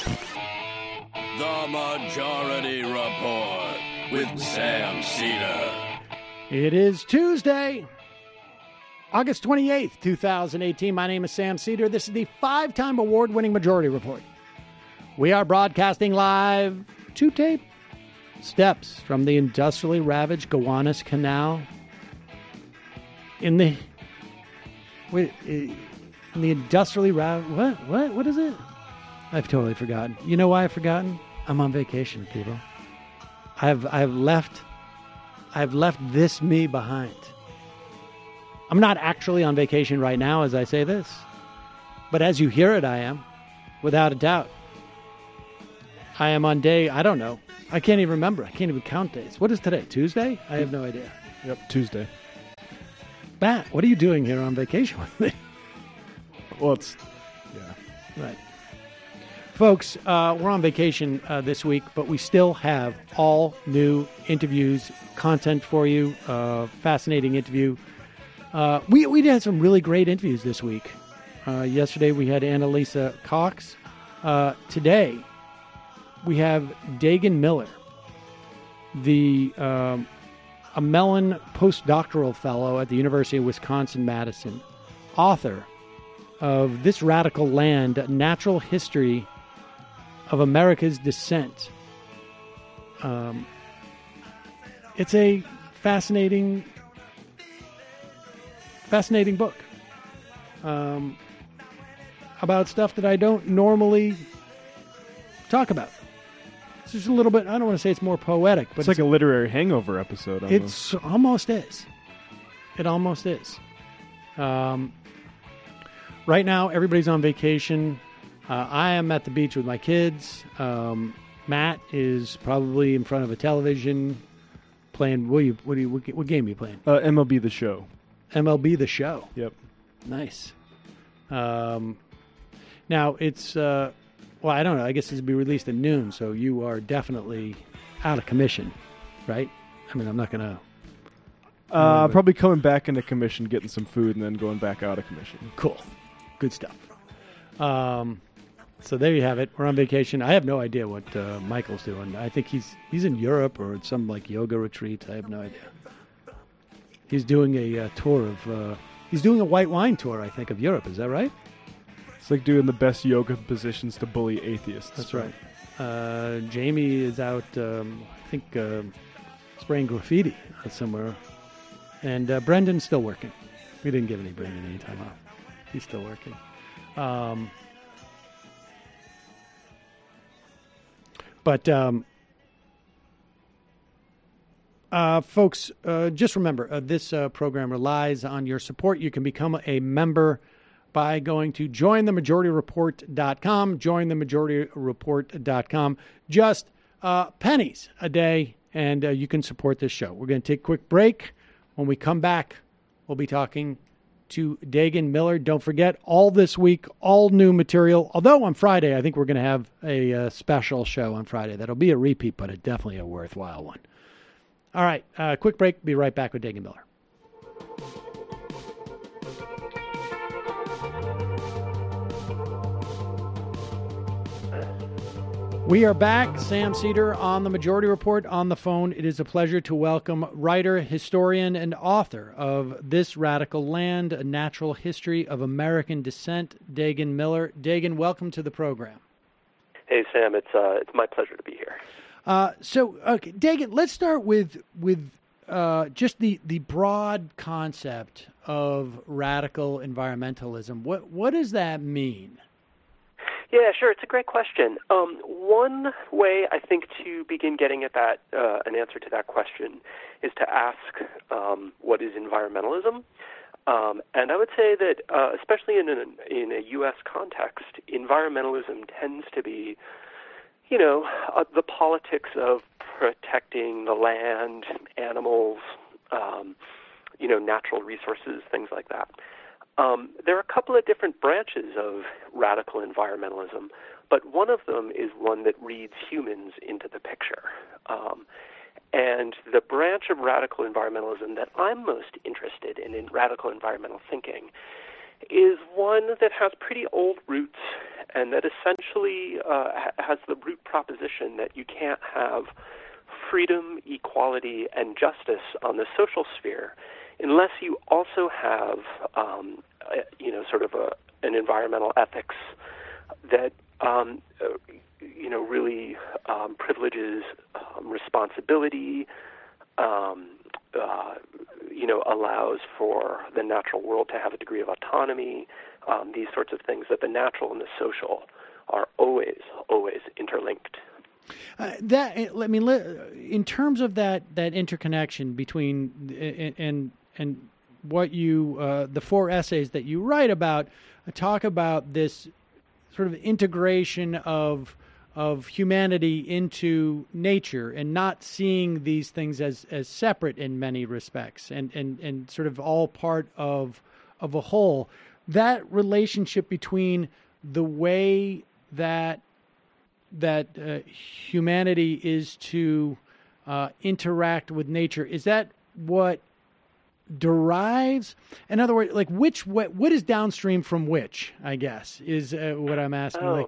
The Majority Report with Sam Cedar. It is Tuesday, August 28th, 2018. My name is Sam Cedar. This is the 5-time award-winning Majority Report. We are broadcasting live to tape steps from the industrially ravaged Gowanus Canal in the industrially ravaged... What is it? I've totally forgotten. You know why I've forgotten? I'm on vacation, people. I've left this me behind. I'm not actually on vacation right now as I say this, but as you hear it, I am, without a doubt. I am on day, I don't know. I can't even remember. I can't even count days. What is today? Tuesday? I have no idea. Yep, Tuesday. Matt, what are you doing here on vacation with me? Well, Right. Folks, we're on vacation this week, but we still have all new interviews, content for you, fascinating interview. We had some really great interviews this week. Yesterday we had Annalisa Cox. Today we have Dagan Miller, a Mellon postdoctoral fellow at the University of Wisconsin-Madison, author of This Radical Land, A Natural History of America's Descent. It's a fascinating book about stuff that I don't normally talk about. It's just a little bit, I don't want to say it's more poetic, but it's like a literary hangover episode. Almost. It almost is. It almost is. Right now, everybody's on vacation. I am at the beach with my kids. Matt is probably in front of a television playing. What game are you playing? MLB The Show. MLB The Show. Yep. Nice. Now it's well, I don't know. I guess this will be released at noon, so you are definitely out of commission, right? I mean, I'm not gonna. Probably coming back into commission, getting some food, and then going back out of commission. Cool. Good stuff. So there you have it. We're on vacation. I have no idea what Michael's doing. I think he's in Europe or at some like yoga retreat. I have no idea. He's doing a tour of. He's doing a white wine tour, I think, of Europe. Is that right? It's like doing the best yoga positions to bully atheists. That's right. Jamie is out. I think spraying graffiti somewhere, and Brendan's still working. We didn't give Brendan any time off. He's still working. But folks, just remember, this program relies on your support. You can become a member by going to jointhemajorityreport.com, jointhemajorityreport.com. Just pennies a day, and you can support this show. We're going to take a quick break. When we come back, we'll be talking to Dagan Miller. Don't forget, all this week, all new material. Although on Friday, I think we're going to have a special show on Friday. That'll be a repeat, but definitely a worthwhile one. All right, quick break. Be right back with Dagan Miller. We are back. Sam Cedar on the Majority Report on the phone. It is a pleasure to welcome writer, historian, and author of This Radical Land, A Natural History of American Descent, Dagan Miller. Dagan, welcome to the program. Hey, Sam. It's my pleasure to be here. Okay, Dagan, let's start with just the broad concept of radical environmentalism. What does that mean? Yeah, sure. It's a great question. One way I think to begin getting at that, an answer to that question, is to ask what is environmentalism. And I would say that, especially in a U.S. context, environmentalism tends to be, the politics of protecting the land, animals, natural resources, things like that. There are a couple of different branches of radical environmentalism, but one of them is one that reads humans into the picture. And the branch of radical environmentalism that I'm most interested in radical environmental thinking, is one that has pretty old roots and that essentially has the root proposition that you can't have freedom, equality, and justice on the social sphere unless you also have, sort of an environmental ethics that, really privileges responsibility, allows for the natural world to have a degree of autonomy, these sorts of things, that the natural and the social are always interlinked. In terms of that interconnection between and what you the 4 essays that you write about talk about this sort of integration of humanity into nature and not seeing these things as separate in many respects and sort of all part of a whole. That relationship between the way that humanity is to interact with nature, is that what derives? In other words, like what is downstream from which, I guess, is what I'm asking.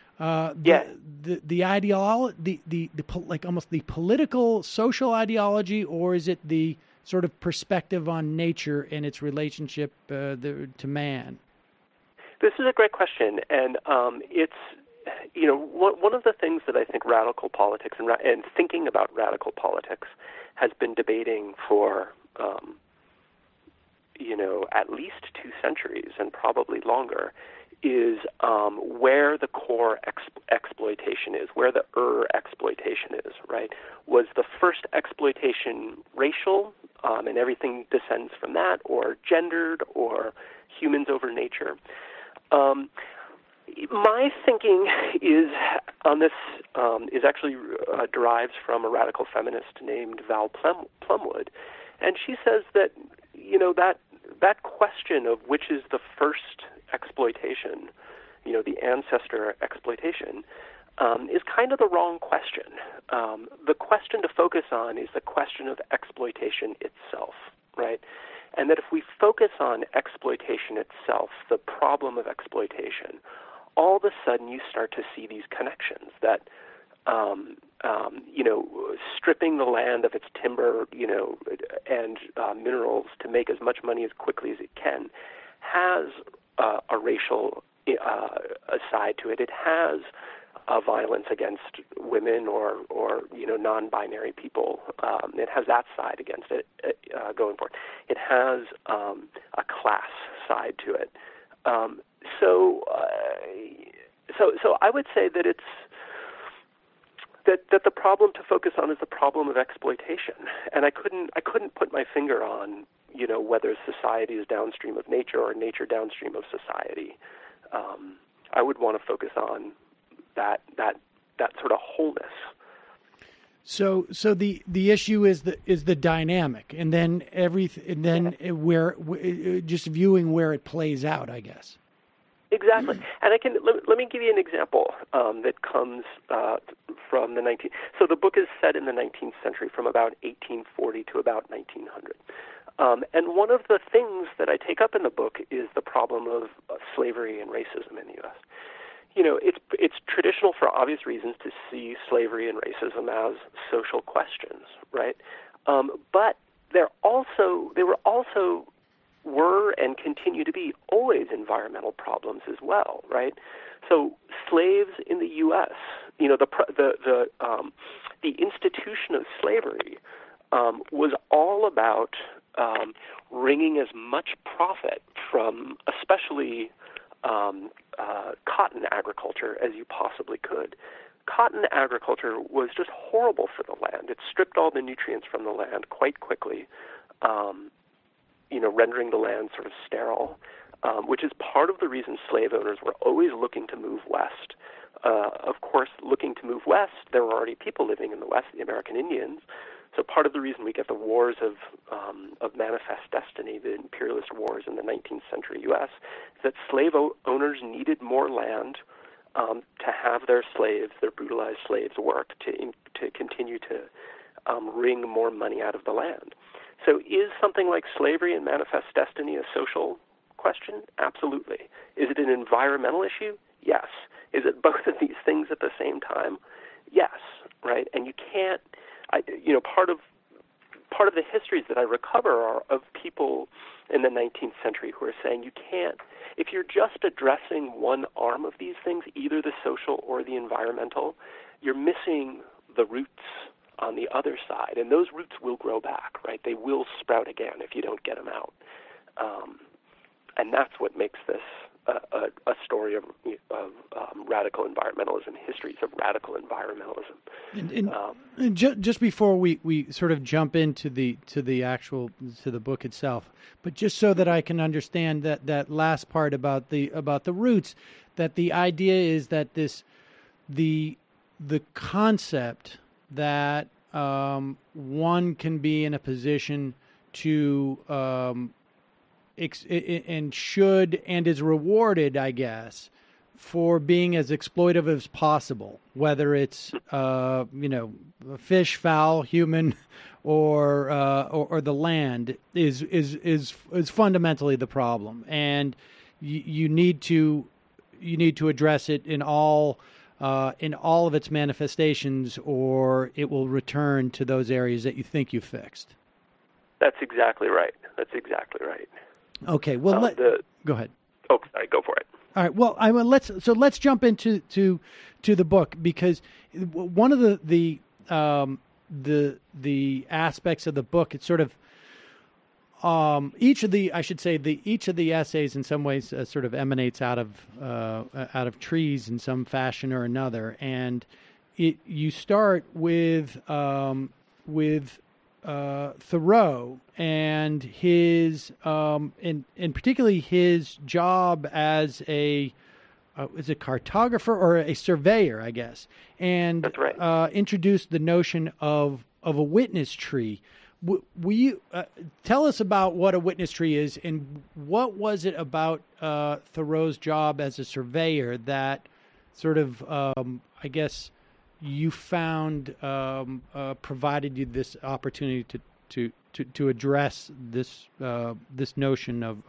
The ideology, like almost the political, social ideology, or is it the sort of perspective on nature and its relationship to man? This is a great question, and it's one of the things that I think radical politics and thinking about radical politics has been debating for at least 2 centuries and probably longer, is where the core exploitation is, where the exploitation is, right? Was the first exploitation racial, and everything descends from that, or gendered, or humans over nature? My thinking is on this is actually derives from a radical feminist named Val Plumwood, and she says that that question of which is the first exploitation, the ancestor exploitation, is kind of the wrong question. The question to focus on is the question of exploitation itself, right? And that if we focus on exploitation itself, the problem of exploitation, all of a sudden you start to see these connections that, stripping the land of its timber, and minerals to make as much money as quickly as it can, has a racial side to it. It has violence against women or non-binary people. It has that side against it going for it. It has a class side to it. So I would say that it's that the problem to focus on is the problem of exploitation, and I couldn't put my finger on whether society is downstream of nature or nature downstream of society. I would want to focus on that sort of wholeness. So the issue is the dynamic, and then where just viewing where it plays out, I guess. Exactly, and let me give you an example that comes from the 19th. So the book is set in the 19th century, from about 1840 to about 1900. And one of the things that I take up in the book is the problem of slavery and racism in the U.S. It's traditional for obvious reasons to see slavery and racism as social questions, right? But there were and continue to be always environmental problems as well, right? So slaves in the U.S., the institution of slavery was all about wringing as much profit from especially cotton agriculture as you possibly could. Cotton agriculture was just horrible for the land. It stripped all the nutrients from the land quite quickly, rendering the land sort of sterile, which is part of the reason slave owners were always looking to move west. Of course, looking to move west, there were already people living in the West, the American Indians. So part of the reason we get the wars of manifest destiny, the imperialist wars in the 19th century U.S., is that slave owners needed more land to have their slaves, their brutalized slaves, work to continue to wring more money out of the land. So is something like slavery and manifest destiny a social question? Absolutely. Is it an environmental issue? Yes. Is it both of these things at the same time? Yes, right? And you can't, part of the histories that I recover are of people in the 19th century who are saying you can't, if you're just addressing one arm of these things, either the social or the environmental, you're missing the roots on the other side, and those roots will grow back, right? They will sprout again if you don't get them out. And that's what makes this a story of radical environmentalism, histories of radical environmentalism. And just before we sort of jump into the book itself, but just so that I can understand that last part about the roots, that the idea is that the concept that one can be in a position to and should and is rewarded, I guess, for being as exploitive as possible, whether it's fish, fowl, human, or the land is fundamentally the problem, and you need to address it in all of its manifestations, or it will return to those areas that you think you fixed. That's exactly right. Okay. Well, go ahead. Oh, sorry. Go for it. All right. Well, let's jump into the book, because one of the aspects of the book, it's sort of each of the essays in some ways sort of emanates out of trees in some fashion or another, and you start with Thoreau and his and particularly his job as a cartographer or a surveyor, I guess, and that's right. Introduced the notion of a witness tree. Will you tell us about what a witness tree is, and what was it about Thoreau's job as a surveyor that sort of, I guess, you found provided you this opportunity to address this notion of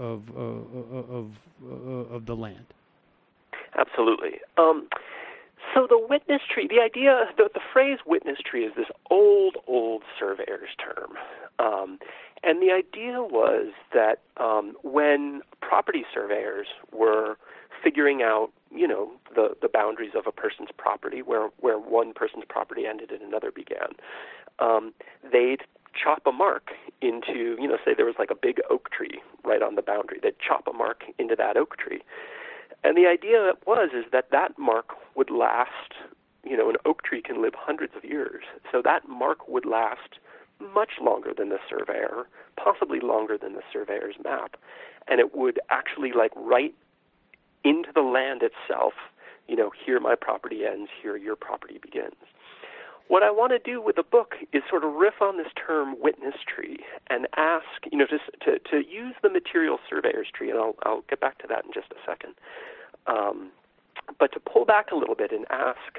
the land? Absolutely. So the witness tree, the idea, the phrase witness tree is this old surveyor's term. And the idea was that when property surveyors were figuring out, the boundaries of a person's property, where one person's property ended and another began, they'd chop a mark into, say there was like a big oak tree right on the boundary. They'd chop a mark into that oak tree. And the idea is that mark would last, an oak tree can live hundreds of years. So that mark would last much longer than the surveyor, possibly longer than the surveyor's map. And it would actually write into the land itself, here my property ends, here your property begins. What I want to do with the book is sort of riff on this term witness tree and ask, just to use the material surveyor's tree, and I'll get back to that in just a second. But to pull back a little bit and ask,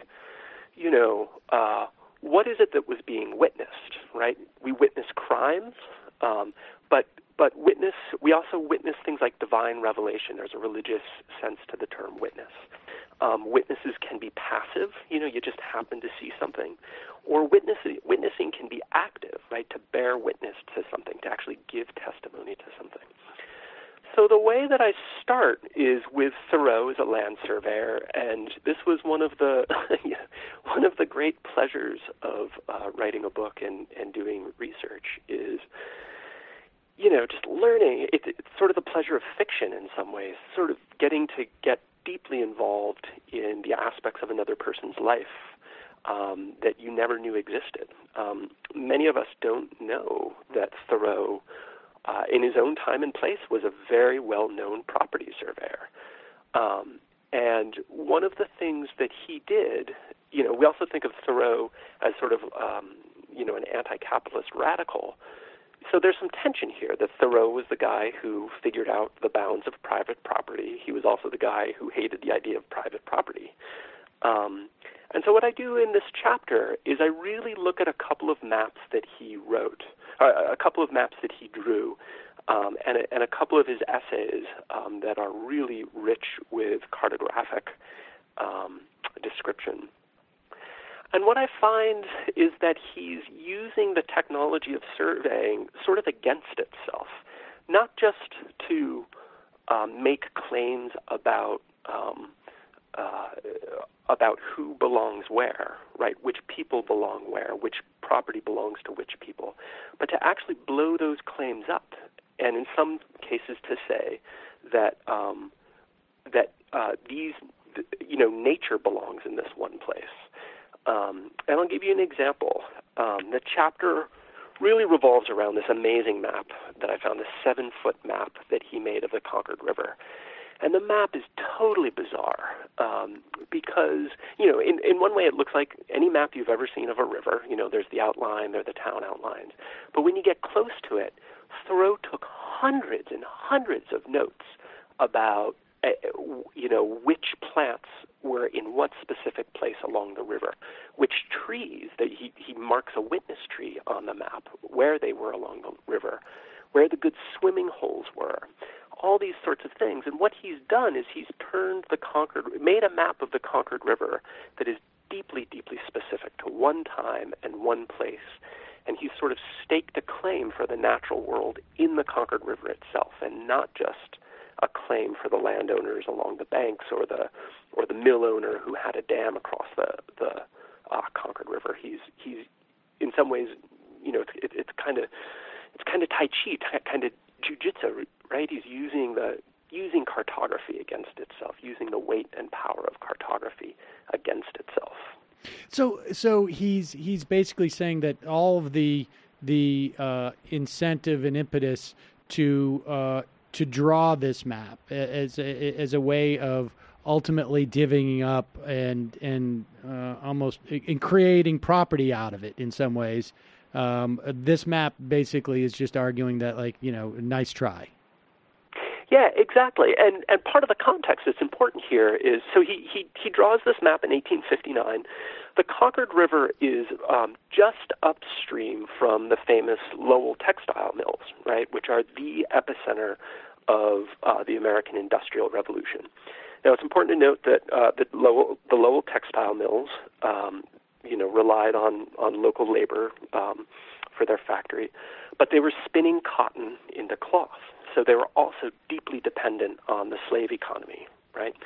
what is it that was being witnessed, right? We witness crimes, but we also witness things like divine revelation. There's a religious sense to the term witness. Witnesses can be passive, you just happen to see something, or witnessing can be active, right, to bear witness to something, to actually give testimony to something. So the way that I start is with Thoreau as a land surveyor, and this was one of the great pleasures of writing a book and doing research is, just learning. It's sort of the pleasure of fiction in some ways, sort of getting to get deeply involved in the aspects of another person's life that you never knew existed. Many of us don't know that Thoreau, in his own time and place, was a very well-known property surveyor. And one of the things that he did, we also think of Thoreau as sort of, an anti-capitalist radical. So there's some tension here that Thoreau was the guy who figured out the bounds of private property. He was also the guy who hated the idea of private property. And so what I do in this chapter is I really look at a couple of maps that he wrote, a couple of maps that he drew and a couple of his essays that are really rich with cartographic description. And what I find is that he's using the technology of surveying sort of against itself, not just to make claims about who belongs where, right? Which people belong where, which property belongs to which people, but to actually blow those claims up, and in some cases to say that nature belongs in this one place. And I'll give you an example. The chapter really revolves around this amazing map that I found, this 7-foot map that he made of the Concord River. And the map is totally bizarre because, in one way it looks like any map you've ever seen of a river. There's the outline, there are the town outlines. But when you get close to it, Thoreau took hundreds and hundreds of notes about, which plants were in what specific place along the river, which trees, that he marks a witness tree on the map, where they were along the river, where the good swimming holes were, all these sorts of things. And what he's done is he's made a map of the Concord River that is deeply, deeply specific to one time and one place. And he's sort of staked a claim for the natural world in the Concord River itself, and not just a claim for the landowners along the banks or the mill owner who had a dam across the Concord River. He's in some ways, it's kind of Tai Chi, kind of jujitsu, right? He's using cartography against itself, using the weight and power of cartography against itself. So he's basically saying that all of the incentive and impetus to draw this map as a way of ultimately divvying up and almost in creating property out of it in some ways. This map basically is just arguing that, nice try. Yeah, exactly. And part of the context that's important here is, so he draws this map in 1859. The Concord River is just upstream from the famous Lowell textile mills, right, which are the epicenter of the American Industrial Revolution. Now, it's important to note that the Lowell textile mills, relied on local labor for their factory, but they were spinning cotton into cloth. So they were also deeply dependent on the slave economy, right?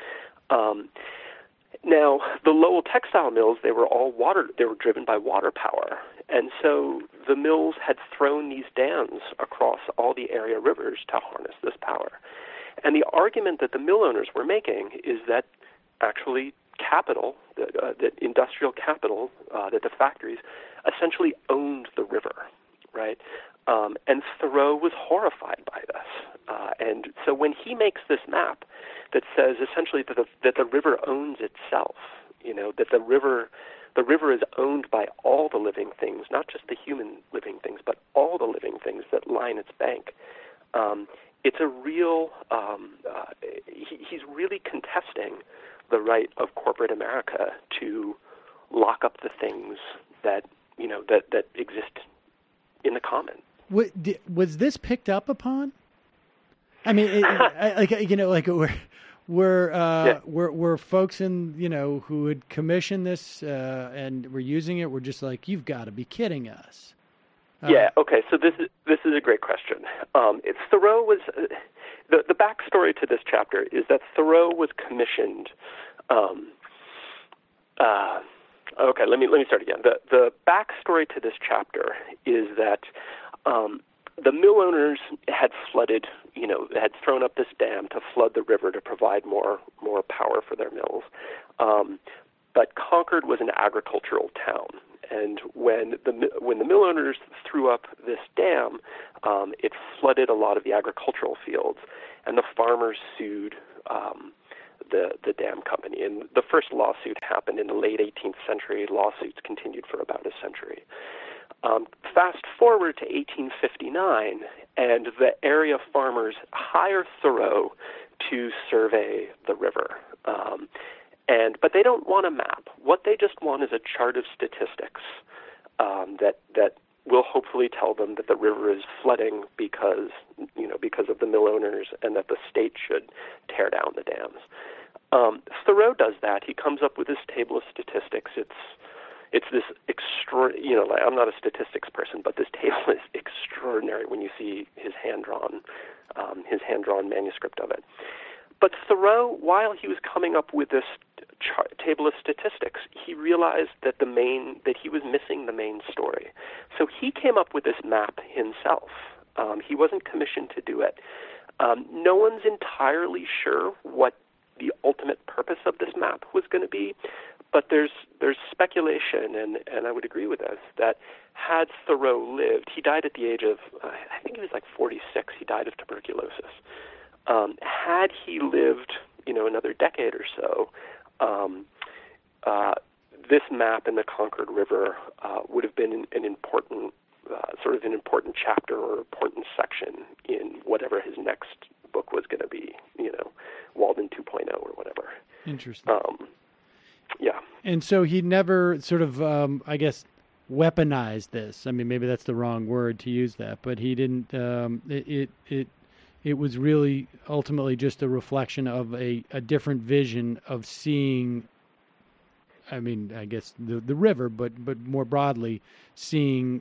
Now, the Lowell textile mills, they were driven by water power. And so the mills had thrown these dams across all the area rivers to harness this power. And the argument that the mill owners were making is that actually capital, that industrial capital, that the factories essentially owned the river, right? And Thoreau was horrified by this. And so when he makes this map that says essentially that the river owns itself, that the river is owned by all the living things, not just the human living things, but all the living things that line its bank, it's a real, he's really contesting the right of corporate America to lock up the things that, that exist in the common. Was this picked up upon? I mean, were folks who had commissioned this and were using it were just like, you've got to be kidding us. Yeah. Okay. So this is a great question. Thoreau was the backstory to this chapter is that Thoreau was commissioned. Okay. Let me start again. The backstory to this chapter is that the mill owners had flooded, had thrown up this dam to flood the river to provide more power for their mills. But Concord was an agricultural town. And when the mill owners threw up this dam, it flooded a lot of the agricultural fields, and the farmers sued the dam company. And the first lawsuit happened in the late 18th century. Lawsuits continued for about a century. Fast forward to 1859, and the area farmers hire Thoreau to survey the river. But they don't want a map. What they just want is a chart of statistics will hopefully tell them that the river is flooding because of the mill owners, and that the state should tear down the dams. Thoreau does that. He comes up with this table of statistics. It's this I'm not a statistics person, but this table is extraordinary when you see his hand-drawn manuscript of it. But Thoreau, while he was coming up with this table of statistics, he realized that he was missing the main story. So he came up with this map himself. He wasn't commissioned to do it. No one's entirely sure what the ultimate purpose of this map was going to be, but there's speculation, and I would agree with this, that had Thoreau lived, he died at the age of, I think he was like 46, he died of tuberculosis. Had he lived, another decade or so, this map in the Concord River would have been an important chapter or important section in whatever his next book was going to be, Walden 2.0 or whatever. Interesting. Yeah. And so he never sort of, weaponized this. I mean, maybe that's the wrong word to use that, but he didn't. It was really ultimately just a reflection of a different vision of seeing. I mean, I guess the river, but more broadly, seeing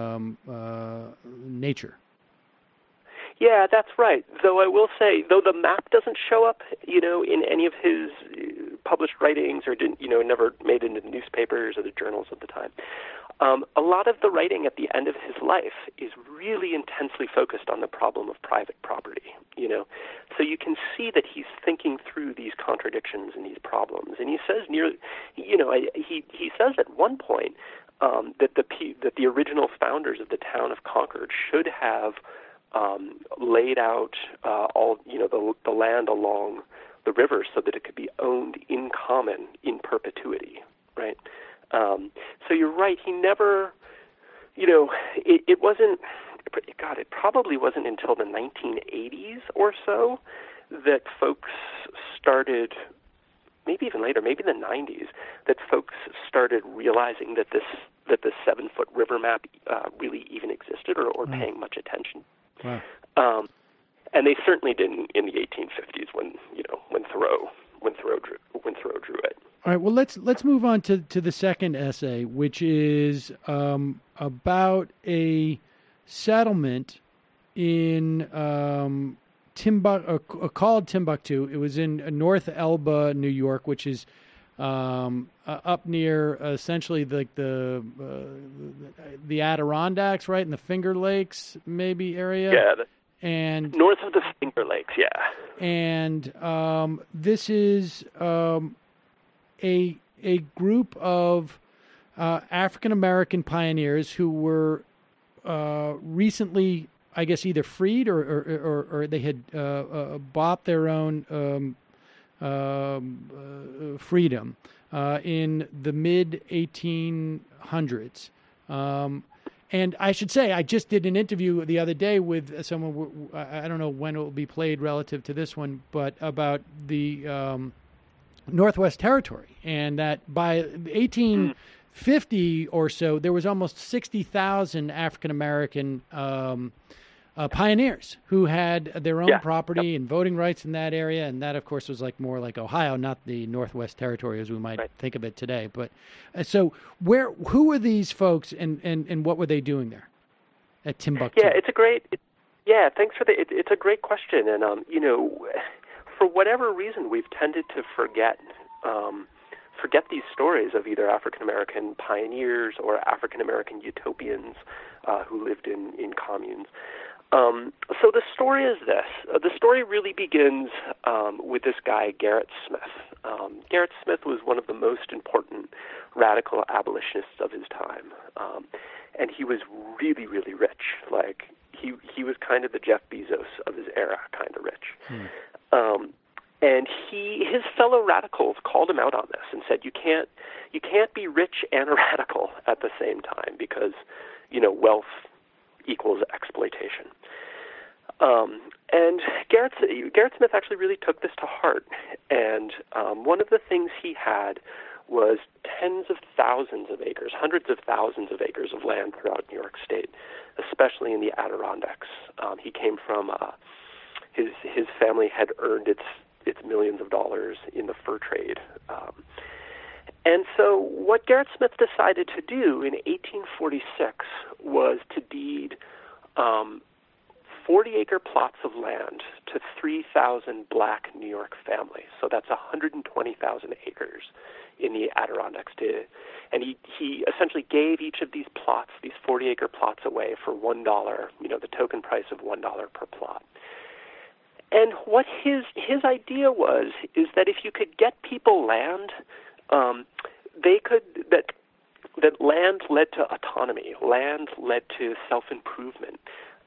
nature. Yeah, that's right. Though I will say, though the map doesn't show up, in any of his published writings, or never made it into the newspapers or the journals of the time, a lot of the writing at the end of his life is really intensely focused on the problem of private property. So you can see that he's thinking through these contradictions and these problems, and he says he says at one point that the original founders of the town of Concord should have laid out all the land along the river so that it could be owned in common in perpetuity, right? So you're right. He never, it wasn't. God, it probably wasn't until the 1980s or so that folks started, maybe even later, maybe the 90s, that folks started realizing that this 7-foot river map really even existed or paying much attention. Wow. And they certainly didn't in the 1850s when Thoreau drew it. All right. Well, let's move on to the second essay, which is about a settlement in called Timbuktu. It was in North Elba, New York, which is up near essentially like the Adirondacks, right, in the Finger Lakes maybe area. Yeah. And north of the Finger Lakes, yeah. And this is a group of African American pioneers who were recently, I guess, either freed or they had bought their own freedom in the mid-1800s. And I should say, I just did an interview the other day with someone, I don't know when it will be played relative to this one, but about the Northwest Territory, and that by 1850 or so, there was almost 60,000 African-American pioneers who had their own property and voting rights in that area, and that, of course, was more like Ohio, not the Northwest Territory as we might think of it today. But so, who were these folks, and what were they doing there at Timbuktu? Yeah, thanks for it's a great question, and for whatever reason, we've tended to forget these stories of either African American pioneers or African American utopians who lived in communes. So the story is this. The story really begins with this guy, Gerrit Smith. Gerrit Smith was one of the most important radical abolitionists of his time. And he was really, really rich. Like, he was kind of the Jeff Bezos of his era, kind of rich. And his fellow radicals called him out on this and said, you can't be rich and a radical at the same time because, wealth equals exploitation. And Gerrit Smith actually really took this to heart. And one of the things he had was tens of thousands of acres, hundreds of thousands of acres of land throughout New York State, especially in the Adirondacks. He came from his family had earned its millions of dollars in the fur trade. And so what Gerrit Smith decided to do in 1846 was to deed 40-acre plots of land to 3,000 black New York families. So that's 120,000 acres in the Adirondacks. And he essentially gave each of these plots, these 40-acre plots, away for $1, the token price of $1 per plot. And what his idea is that if you could get people land, that land led to autonomy, land led to self-improvement.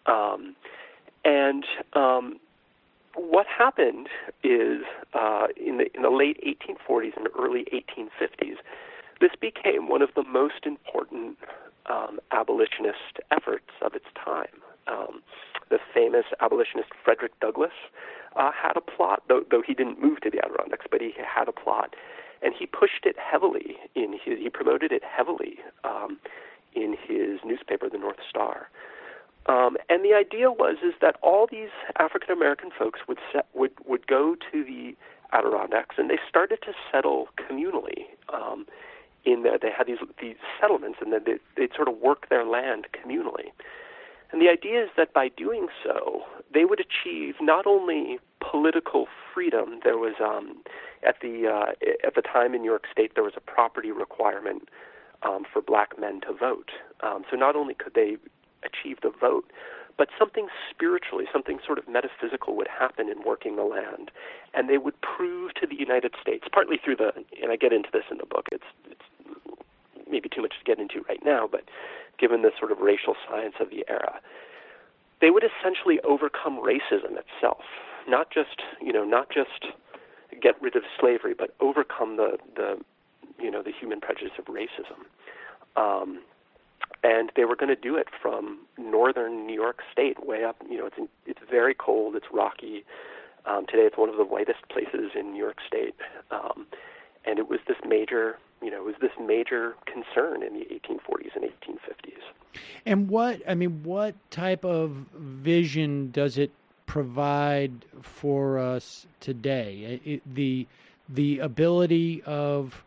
What happened is in the late 1840s and early 1850s, this became one of the most important abolitionist efforts of its time. The famous abolitionist Frederick Douglass had a plot, though he didn't move to the Adirondacks, but he had a plot, and he pushed it heavily he promoted it heavily in his newspaper, the North Star. And the idea is that all these African American folks would go to the Adirondacks, and they started to settle communally. They had these settlements, and then they'd sort of work their land communally. And the idea is that by doing so, they would achieve not only political freedom. There was at the time in New York State there was a property requirement for black men to vote. So not only could they achieve the vote, but something spiritually, something sort of metaphysical would happen in working the land, and they would prove to the United States, partly through and I get into this in the book, it's maybe too much to get into right now, but given the sort of racial science of the era, they would essentially overcome racism itself, not just get rid of slavery, but overcome the human prejudice of racism. And they were going to do it from northern New York State, way up. It's very cold. It's rocky. Today, it's one of the whitest places in New York State, and it was this major concern in the 1840s and 1850s. And what type of vision does it provide for us today? The ability of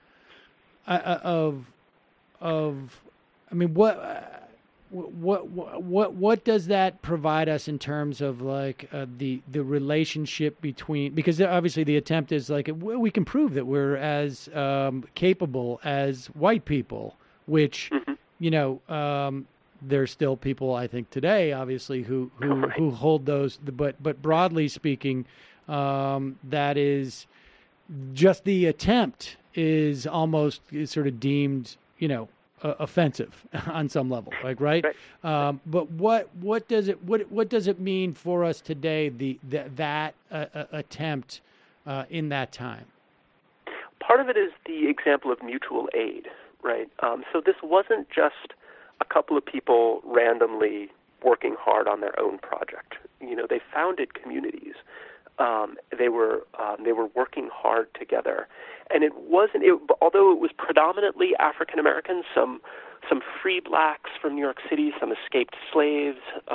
what does that provide us in terms of the relationship between, because obviously the attempt is we can prove that we're as capable as white people, which there's still people I think today obviously who hold those, but broadly speaking, that is just the attempt is sort of deemed offensive on some level, right? But what does it mean for us today? That attempt in that time. Part of it is the example of mutual aid, right? So this wasn't just a couple of people randomly working hard on their own project. They founded communities. They were working hard together, and although it was predominantly African Americans, some free blacks from New York City, some escaped slaves.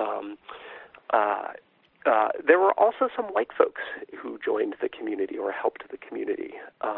There were also some white folks who joined the community or helped the community,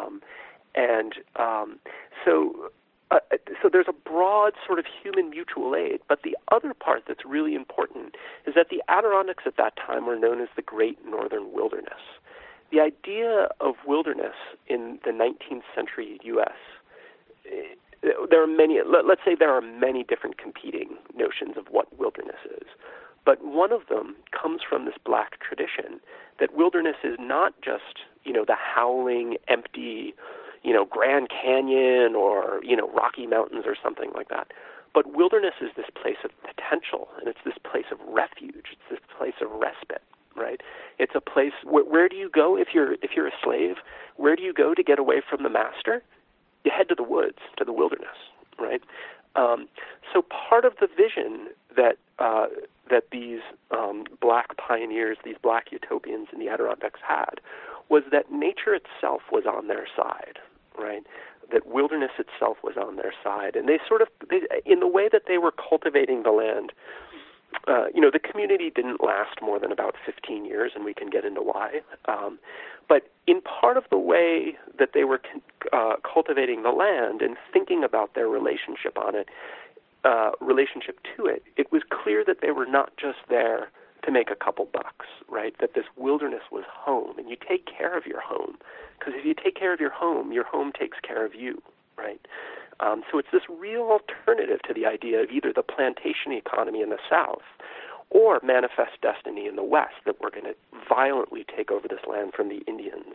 so there's a broad sort of human mutual aid. But the other part that's really important is that the Adirondacks at that time were known as the Great Northern Wilderness. The idea of wilderness in the 19th century U.S., there are many, let's say there are many different competing notions of what wilderness is. But one of them comes from this black tradition that wilderness is not just, the howling, empty, Grand Canyon or, Rocky Mountains or something like that. But wilderness is this place of potential, and it's this place of refuge. It's this place of respite, right? It's a place where do you go if you're a slave? Where do you go to get away from the master? You head to the woods, to the wilderness, right? So part of the vision that these black pioneers, these black utopians in the Adirondacks had, was that nature itself was on their side, right? that wilderness itself was on their side, and in the way that they were cultivating the land. The community didn't last more than about 15 years, and we can get into why. But in part of the way that they were cultivating the land and thinking about their relationship to it, it was clear that they were not just there to make a couple bucks, right? That this wilderness was home, and you take care of your home, because if you take care of your home takes care of you, right? So it's this real alternative to the idea of either the plantation economy in the South or manifest destiny in the West, that we're going to violently take over this land from the Indians.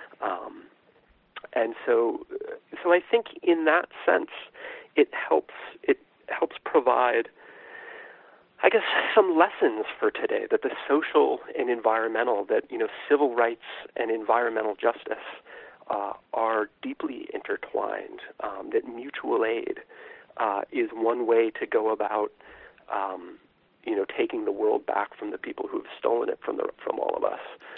And so I think in that sense, it helps provide, I guess, some lessons for today, that the social and environmental, that civil rights and environmental justice are deeply intertwined, that mutual aid is one way to go about taking the world back from the people who have stolen it from all of us,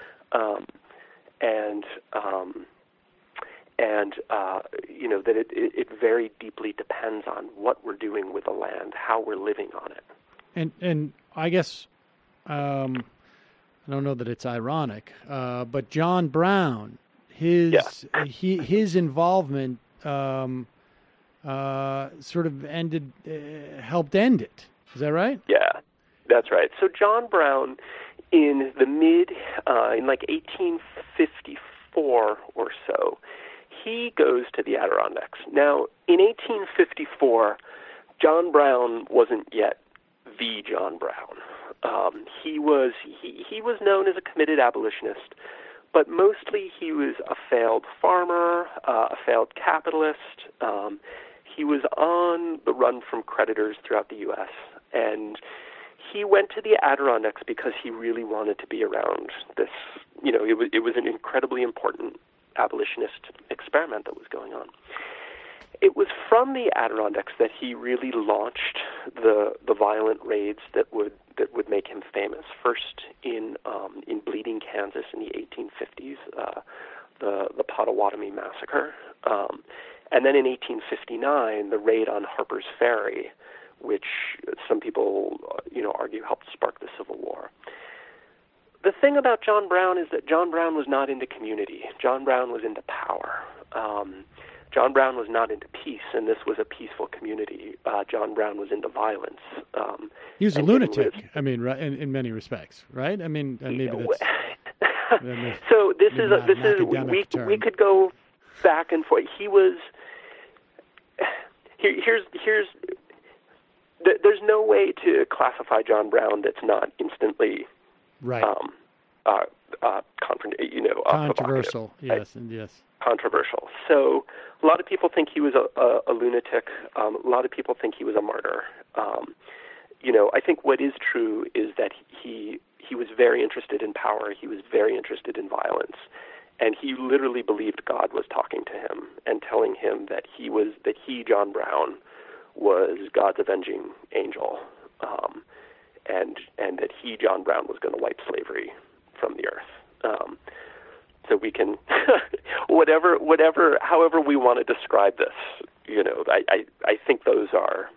that it very deeply depends on what we're doing with the land, how we're living on it. And I guess I don't know that it's ironic, but John Brown, his involvement sort of helped end it. Is that right? Yeah, that's right. So John Brown, in like 1854 or so, he goes to the Adirondacks. Now, in 1854, John Brown wasn't yet the John Brown. He was known as a committed abolitionist, but mostly he was a failed farmer, a failed capitalist. He was on the run from creditors throughout the U.S., and he went to the Adirondacks because he really wanted to be around this. It was an incredibly important abolitionist experiment that was going on. It was from the Adirondacks that he really launched the violent raids that would make him famous. First in Bleeding, Kansas in the 1850s, the Potawatomi Massacre, and then in 1859 the raid on Harper's Ferry, which some people argue helped spark the Civil War. The thing about John Brown is that John Brown was not into community. John Brown was into power. John Brown was not into peace, and this was a peaceful community. John Brown was into violence. He was a lunatic. I mean, right, in many respects, right? I mean, maybe that's. So we could go back and forth. He was. Here's. There's no way to classify John Brown that's not instantly. Right. Controversial. Yes, and yes. Controversial. So a lot of people think he was a lunatic. A lot of people think he was a martyr. I think what is true is that he was very interested in power. He was very interested in violence, and he literally believed God was talking to him and telling him that he, John Brown, was God's avenging angel, and that he, John Brown, was going to wipe slavery from the earth. So we can, however we want to describe this, I think those are,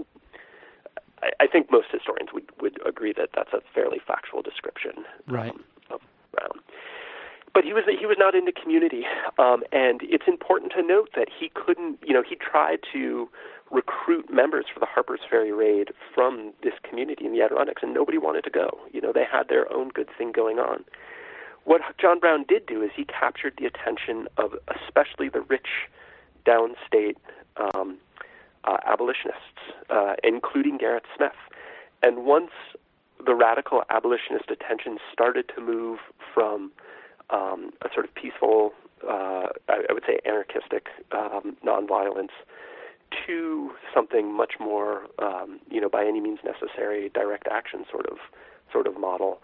I think most historians would agree that that's a fairly factual description, right, of Brown. But he was not into community, and it's important to note that he couldn't, he tried to recruit members for the Harper's Ferry raid from this community in the Adirondacks, and nobody wanted to go. They had their own good thing going on. What John Brown did do is he captured the attention of especially the rich downstate abolitionists, including Gerrit Smith. And once the radical abolitionist attention started to move from a sort of peaceful, I would say anarchistic nonviolence, to something much more, by any means necessary, direct action sort of model,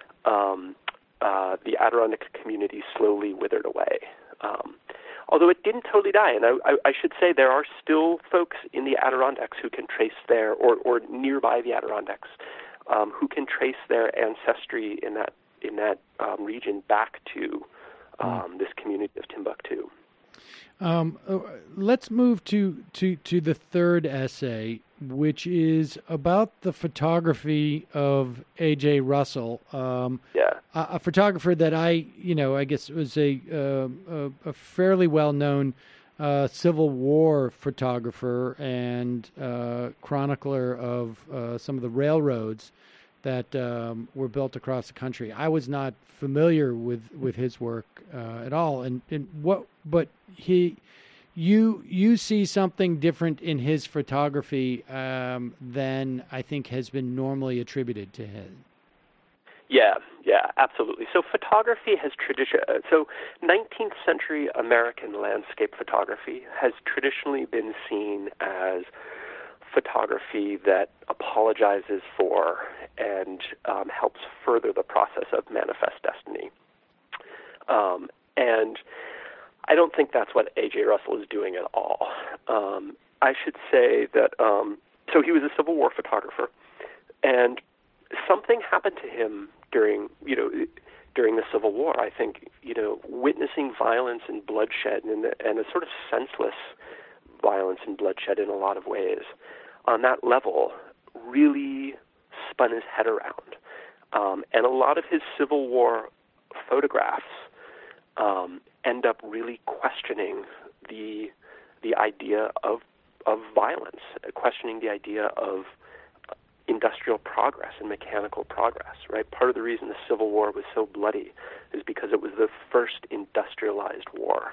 the Adirondack community slowly withered away. Although it didn't totally die, and I should say there are still folks in the Adirondacks who can trace their, or nearby the Adirondacks, who can trace their ancestry in that region back to this community of Timbuktu. Let's move to the third essay, which is about the photography of A.J. Russell. A photographer that I guess was a fairly well-known Civil War photographer and chronicler of some of the railroads that were built across the country. I was not familiar with his work at all, but you see something different in his photography than I think has been normally attributed to him. Yeah, absolutely. So photography has so 19th century American landscape photography has traditionally been seen as photography that apologizes for and helps further the process of manifest destiny. And I don't think that's what A.J. Russell is doing at all. I should say that, so he was a Civil War photographer, and something happened to him during the Civil War. I think, witnessing violence and bloodshed and a sort of senseless violence and bloodshed in a lot of ways on that level really spun his head around. And a lot of his Civil War photographs end up really questioning the idea of violence, questioning the idea of industrial progress and mechanical progress, right? Part of the reason the Civil War was so bloody is because it was the first industrialized war.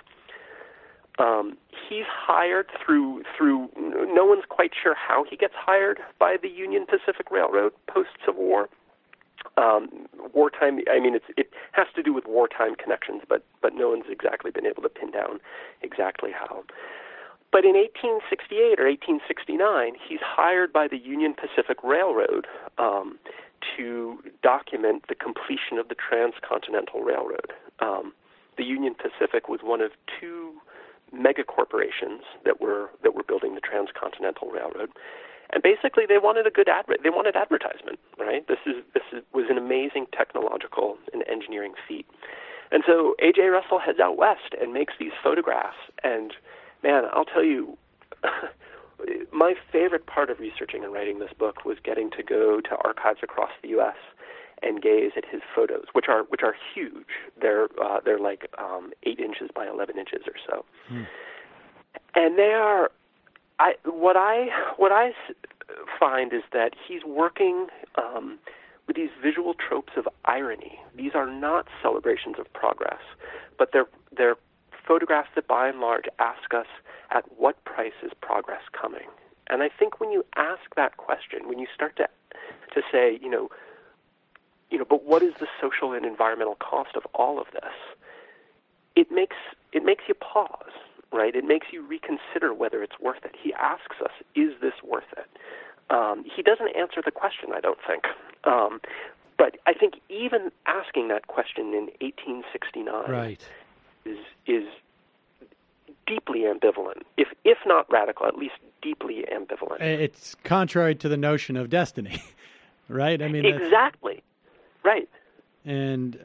He's hired through no one's quite sure how he gets hired by the Union Pacific Railroad post-Civil War. Wartime, I mean, it has to do with wartime connections, but no one's exactly been able to pin down exactly how. But in 1868 or 1869, he's hired by the Union Pacific Railroad to document the completion of the Transcontinental Railroad. The Union Pacific was one of two mega corporations that were building the Transcontinental Railroad, and basically they wanted they wanted advertisement, right? This was an amazing technological and engineering feat, and so A.J. Russell heads out west and makes these photographs. And man, I'll tell you, my favorite part of researching and writing this book was getting to go to archives across the U.S. and gaze at his photos, which are huge. They're like 8 inches by 11 inches or so, and they are. What I find is that he's working with these visual tropes of irony. These are not celebrations of progress, but they're photographs that by and large ask us, at what price is progress coming? And I think when you ask that question, when you start to say, but what is the social and environmental cost of all of this? It makes you pause, right? It makes you reconsider whether it's worth it. He asks us, is this worth it? He doesn't answer the question, I don't think. But I think even asking that question in 1869 right. is deeply ambivalent, if not radical, at least deeply ambivalent. It's contrary to the notion of destiny, right? I mean, exactly, right. And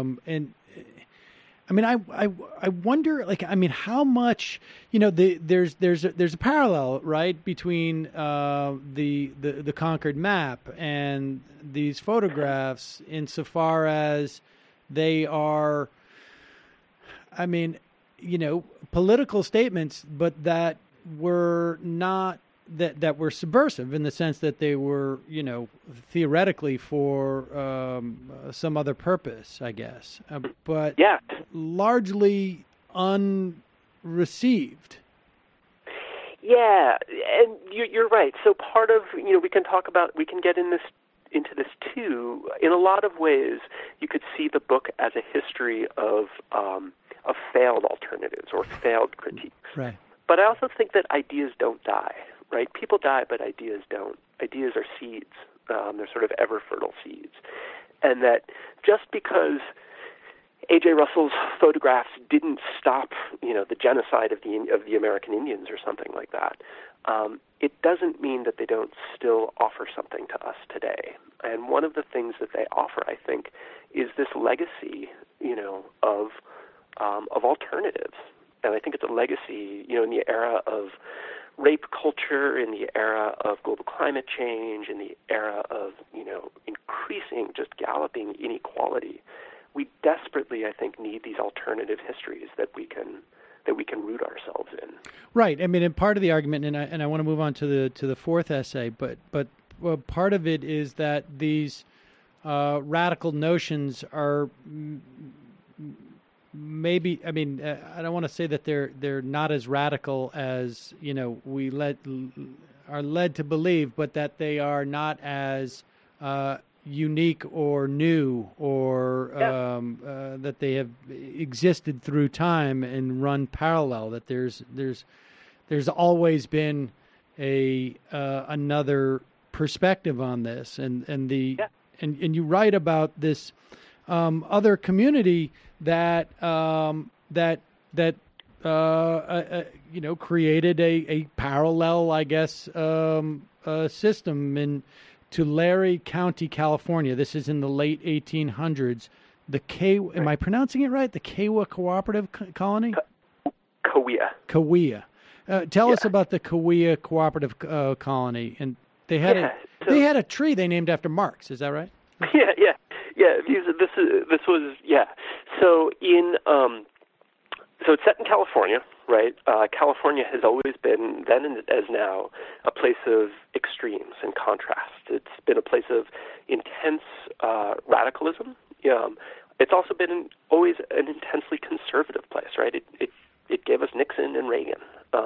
I mean, I wonder, how much, there's a parallel, right, between the Concord map and these photographs insofar as they are, political statements, but that were not that were subversive in the sense that they were, theoretically for some other purpose, I guess, but yeah, largely unreceived. Yeah, and you're right. So part of, we can get into this too. In a lot of ways, you could see the book as a history of failed alternatives or failed critiques. Right. But I also think that ideas don't die, right? People die, but ideas don't. Ideas are seeds. They're sort of ever-fertile seeds. And that just because A.J. Russell's photographs didn't stop, the genocide of the American Indians or something like that, it doesn't mean that they don't still offer something to us today. And one of the things that they offer, I think, is this legacy, of alternatives. and I think it's a legacy, in the era of rape culture, in the era of global climate change, in the era of, increasing, just galloping inequality. We desperately, I think, need these alternative histories that we can root ourselves in. Right. I mean, and part of the argument, and I want to move on to the fourth essay, but part of it is that these radical notions are maybe. I mean, I don't want to say that they're not as radical as we are led to believe, but that they are not as unique or new, or that they have existed through time and run parallel. That there's always been another perspective on this, and you write about this other community that created a parallel, I guess, system in Tulare County, California. This is in the late 1800s. Am I pronouncing it right? The Kawah Cooperative Colony? Kawah. Tell us about the Kawah Cooperative Colony. And they had a tree they named after Marx. Is that right? Yeah. This was. So so it's set in California, right? California has always been, then as now, a place of extremes and contrast. It's been a place of intense radicalism. It's also been always an intensely conservative place, right? It gave us Nixon and Reagan.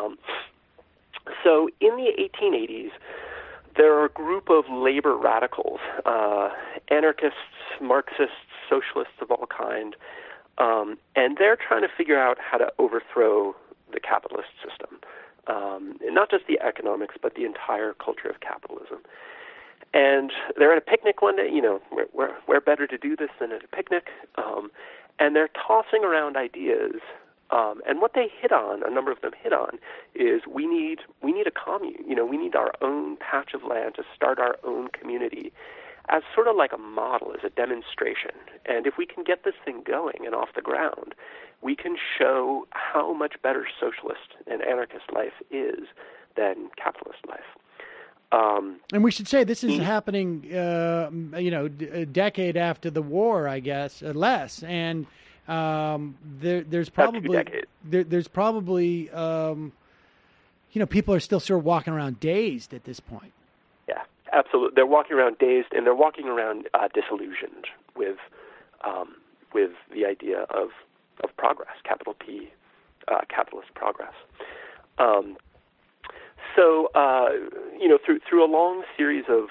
So in the 1880s, there are a group of labor radicals, anarchists, Marxists, socialists of all kind, and they're trying to figure out how to overthrow the capitalist system, and not just the economics, but the entire culture of capitalism. And they're at a picnic one day. Where better to do this than at a picnic? And they're tossing around ideas. And what they a number of them hit on, is we need a commune. We need our own patch of land to start our own community, as sort of like a model, as a demonstration. And if we can get this thing going and off the ground, we can show how much better socialist and anarchist life is than capitalist life. And we should say this is happening, a decade after the war, I guess, less. And there's probably people are still sort of walking around dazed at this point. Yeah, absolutely. They're walking around dazed, and they're walking around disillusioned with the idea of progress, capital P, capitalist progress. So through a long series of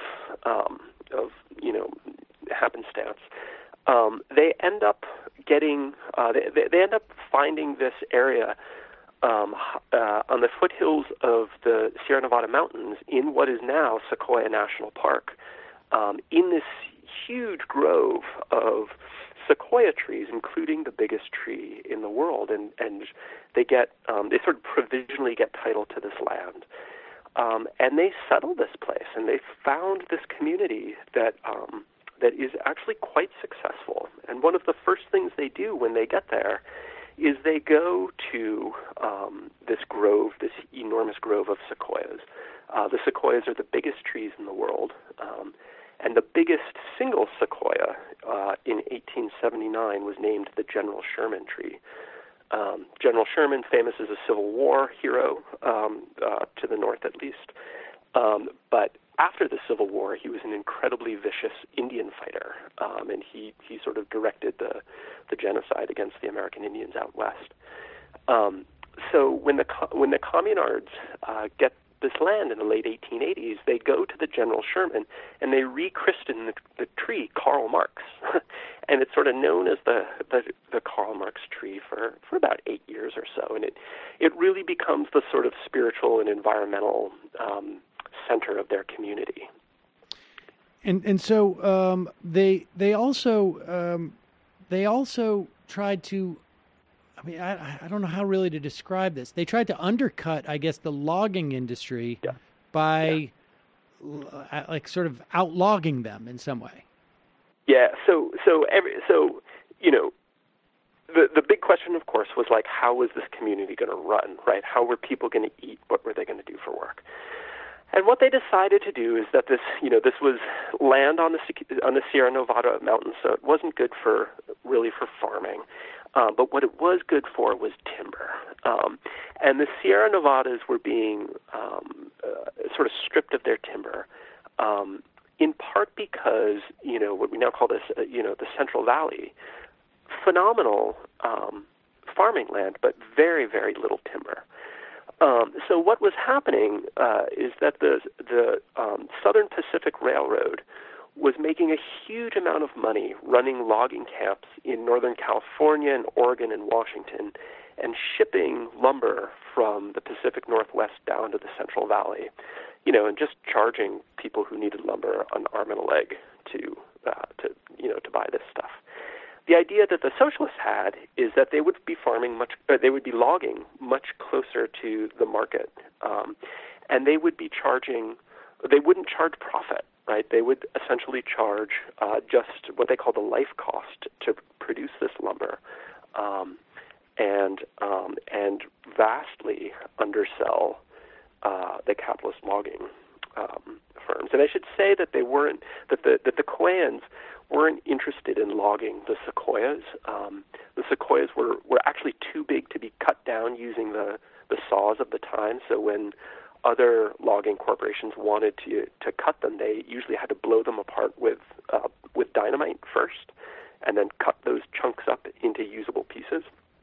happenstance, they end up getting they end up finding this area on the foothills of the Sierra Nevada mountains in what is now Sequoia National Park, in this huge grove of sequoia trees, including the biggest tree in the world, and they sort of provisionally get title to this land, and they settle this place, and they found this community that is actually quite successful. And one of the first things they do when they get there is they go to this grove, this enormous grove of sequoias. The sequoias are the biggest trees in the world, and the biggest single sequoia in 1879 was named the General Sherman tree. General Sherman, famous as a Civil War hero, to the north at least, but after the Civil War, he was an incredibly vicious Indian fighter, and he sort of directed the genocide against the American Indians out west. So when the communards get this land in the late 1880s, they go to the General Sherman and they rechristen the tree Karl Marx, and it's sort of known as the Karl Marx tree for about 8 years or so, and it really becomes the sort of spiritual and environmental center of their community. And so they also tried to, I mean, I don't know how really to describe this. They tried to undercut, I guess, the logging industry by like sort of outlogging them in some way. Yeah. So the big question, of course, was like, how was this community going to run, right? How were people going to eat? What were they going to do for work? And what they decided to do is that this was land on the Sierra Nevada mountains, so it wasn't good for farming. But what it was good for was timber. And the Sierra Nevadas were being sort of stripped of their timber, in part because, what we now call this, the Central Valley, phenomenal farming land, but very, very little timber. So what was happening is that the Southern Pacific Railroad was making a huge amount of money running logging camps in Northern California and Oregon and Washington and shipping lumber from the Pacific Northwest down to the Central Valley, and just charging people who needed lumber an arm and a leg to buy this stuff. The idea that the socialists had is that they would be logging much closer to the market, and they would be they wouldn't charge profit, right? They would essentially charge just what they call the life cost to produce this lumber, and vastly undersell the capitalist logging firms. And I should say that the Coans weren't interested in logging the sequoias. The sequoias were actually too big to be cut down using the saws of the time. So when other logging corporations wanted to cut them, they usually had to blow them apart with dynamite first, and then cut those chunks up into usable pieces.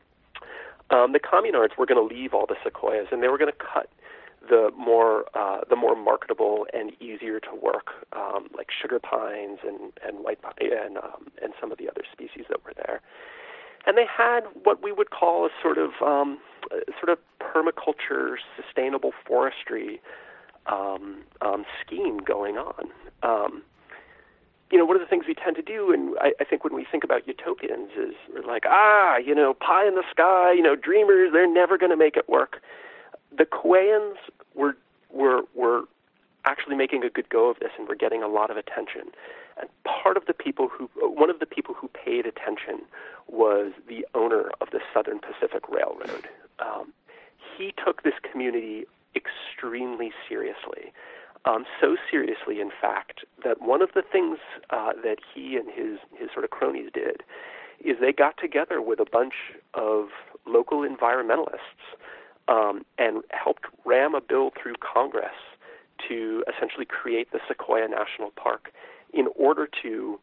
The communards were going to leave all the sequoias, and they were going to cut the more marketable and easier to work, like sugar pines and white pine and some of the other species that were there. And they had what we would call a sort of permaculture, sustainable forestry scheme going on. One of the things we tend to do, and I think when we think about utopians, is we're like, pie in the sky, dreamers, they're never going to make it work. The Coans were actually making a good go of this, and were getting a lot of attention. And one of the people who paid attention was the owner of the Southern Pacific Railroad. He took this community extremely seriously. So seriously, in fact, that one of the things that he and his sort of cronies did is they got together with a bunch of local environmentalists and helped ram a bill through Congress to essentially create the Sequoia National Park in order to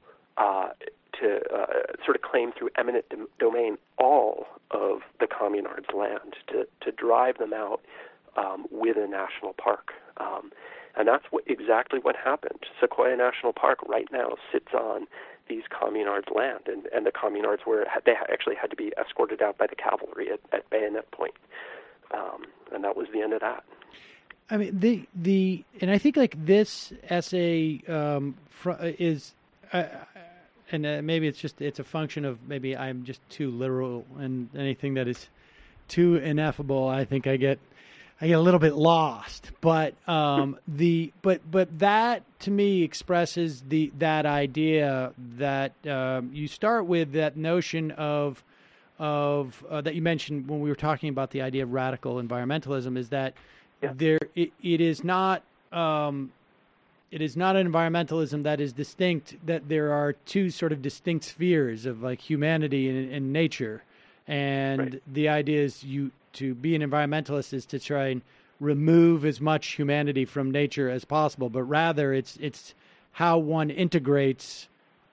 sort of claim through eminent domain all of the communards' land, to drive them out with a national park. And that's exactly what happened. Sequoia National Park right now sits on these communards' land, and the communards they actually had to be escorted out by the cavalry at bayonet point. And that was the end of that. I mean, and I think like this essay is, and maybe it's a function of maybe I'm just too literal, and anything that is too ineffable, I think I get a little bit lost. But but that to me expresses that idea that you start with, that notion of that you mentioned when we were talking about the idea of radical environmentalism, is that it is not an environmentalism that is distinct, that there are two sort of distinct spheres of like humanity and nature, and the idea is to be an environmentalist is to try and remove as much humanity from nature as possible, but rather it's how one integrates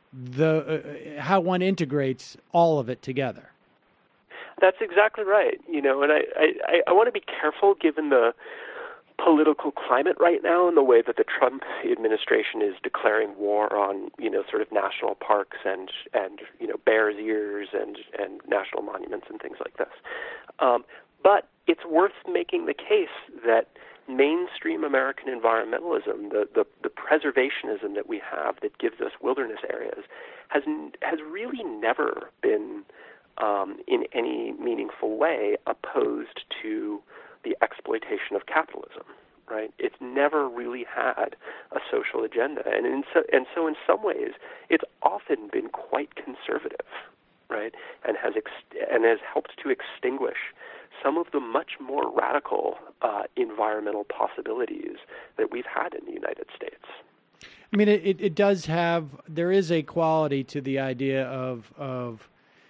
all of it together. That's exactly right. And I want to be careful, given the political climate right now and the way that the Trump administration is declaring war on, sort of national parks and Bears Ears and national monuments and things like this. But it's worth making the case that mainstream American environmentalism, the preservationism that we have that gives us wilderness areas, has really never been in any meaningful way opposed to the exploitation of capitalism, right? It's never really had a social agenda, and so in some ways, it's often been quite conservative. right? And has helped to extinguish some of the much more radical environmental possibilities that we've had in the United States. I mean, it does have, there is a quality to the idea of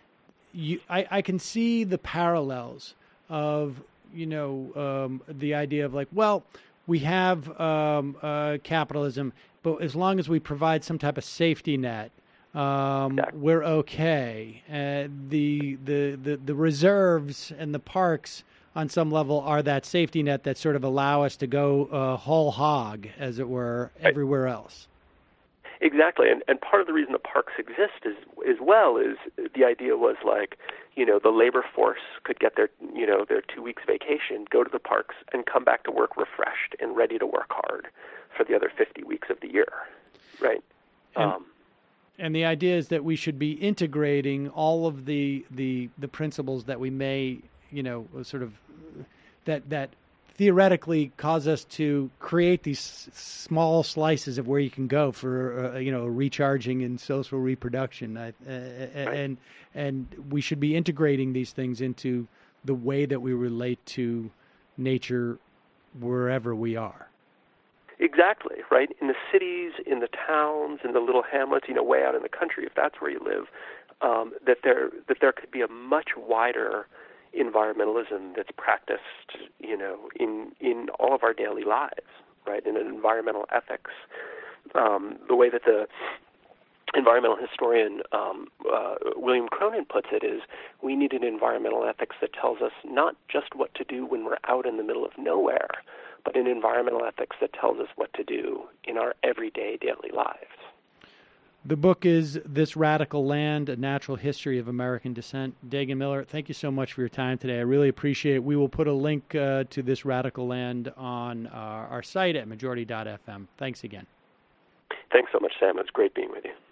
I can see the parallels of, the idea of like, well, we have capitalism, but as long as we provide some type of safety net, we're okay. The reserves and the parks on some level are that safety net that sort of allow us to go whole hog, as it were, everywhere else. Exactly, and part of the reason the parks exist is the idea was like, the labor force could get their 2 weeks vacation, go to the parks, and come back to work refreshed and ready to work hard for the other 50 weeks of the year, right? And the idea is that we should be integrating all of the principles that we may, sort of that theoretically cause us to create these small slices of where you can go for recharging and social reproduction, and we should be integrating these things into the way that we relate to nature wherever we are. Exactly, right? In the cities, in the towns, in the little hamlets, way out in the country, if that's where you live, that there could be a much wider environmentalism that's practiced, in all of our daily lives, right? In an environmental ethics, the way that the environmental historian William Cronin puts it is, we need an environmental ethics that tells us not just what to do when we're out in the middle of nowhere, but an environmental ethics that tells us what to do in our everyday daily lives. The book is This Radical Land, A Natural History of American Descent. Dagan Miller, thank you so much for your time today. I really appreciate it. We will put a link to This Radical Land on our site at majority.fm. Thanks again. Thanks so much, Sam. It's great being with you.